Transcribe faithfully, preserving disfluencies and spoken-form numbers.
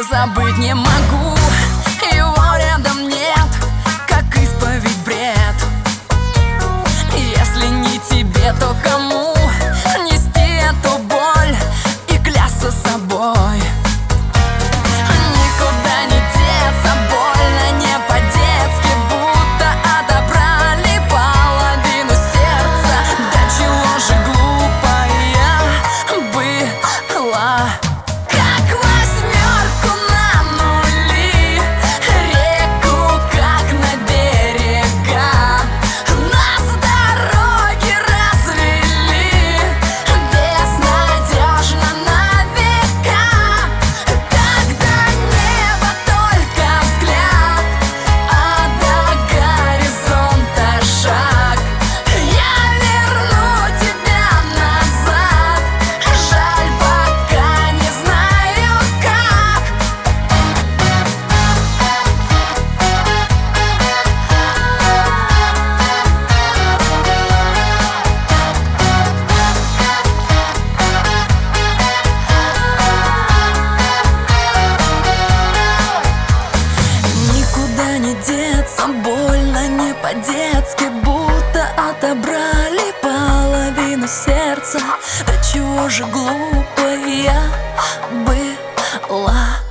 забыть не могу. Его рядом нет, как исповедь бред. Если не тебе, то кому нести эту боль и клясться собой? Никуда не деться, больно не по-детски, будто отобрали половину сердца. Да чего же глупая была. Как восьмерку на нули, реку как на берега, нас дороги развели безнадежно на века. Когда небо только взгляд, а до горизонта шаг, я верну тебя назад. Жаль, пока не знаю как. Никуда не деться, больно не по-детски, будто отобрали половину сердца. Да чего же глупая была.